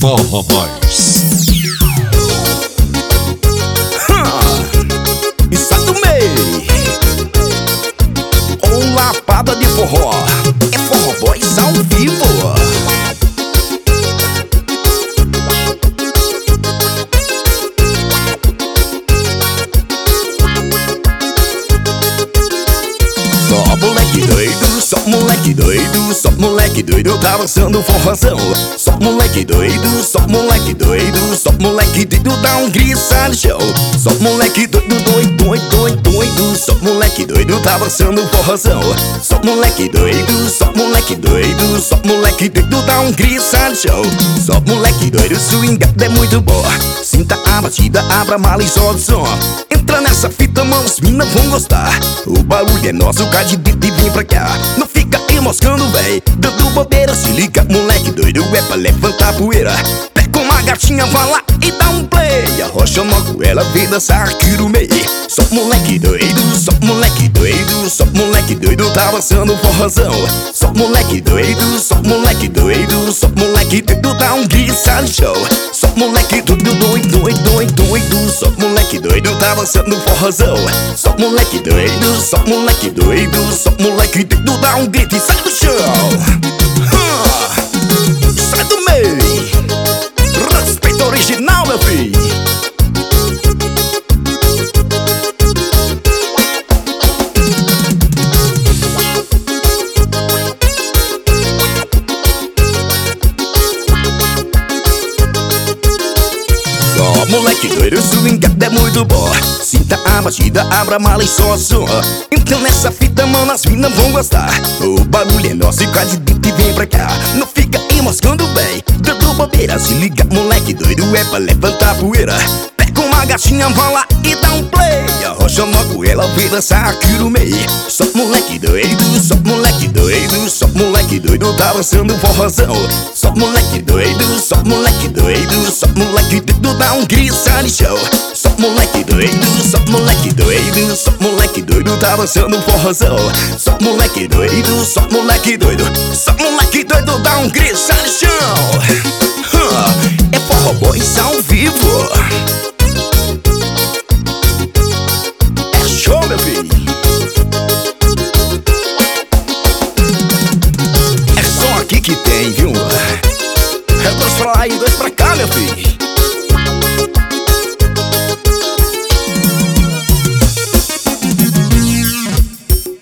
Forró Boys. E sai do meio. Ou lapada de forró. É Forró Boys ao vivo. Só moleque doido, só moleque doido, só moleque doido tá dançando forrozão. Só moleque doido, só moleque doido, só moleque doido dá um grisa no chão. Só moleque doido, doido, doido, doido, doido, só moleque doido tá dançando forrozão. Só moleque doido, só moleque doido, só moleque doido dá um grisa no chão. Só moleque doido, swingada é muito boa. Sinta a batida, abra a mala e solta o som. Entra nessa fita, mano, as minas vão gostar. O barulho é nosso, cá de dentro e vem pra cá. Não fica aí moscando, véi, dando bobeira. Se liga, moleque doido, é pra levantar poeira. Pega uma gatinha, vai lá e dá um play. Arrocha logo ela, vem dançar aqui no meio. Só moleque doido, só moleque doido, só moleque doido tá dançando forrozão. Só moleque doido, só moleque doido, só moleque doido dá um grisa no show. Só moleque doido, doido, doido, doido, doido, só moleque doido tá dançando forrozão. Só moleque doido, só moleque doido, só moleque doido dá um grito e sai do chão. Sai do meio. Respeito original, meu filho. Só moleque doido, swingada é muito boa. Sinta a batida, abra a mala e só som. Então nessa fita, mano, as minas vão gostar. O barulho é nosso e cá de dentro e vem pra cá. Não fica aí moscando, véi, dando bobeira. Se liga, moleque doido, é pra levantar poeira. Pega uma gatinha, vai lá e dá um play. Arrocha logo ela, vem dançar aqui no meio. Só moleque doido, só moleque doido, só moleque doido tá dançando forrozão. Só moleque doido, só moleque doido, só moleque doido dá um grisa no chão. Só moleque doido, só moleque doido, só moleque doido tá dançando forrozão. Só moleque doido, só moleque doido, só moleque doido dá um grisa no chão.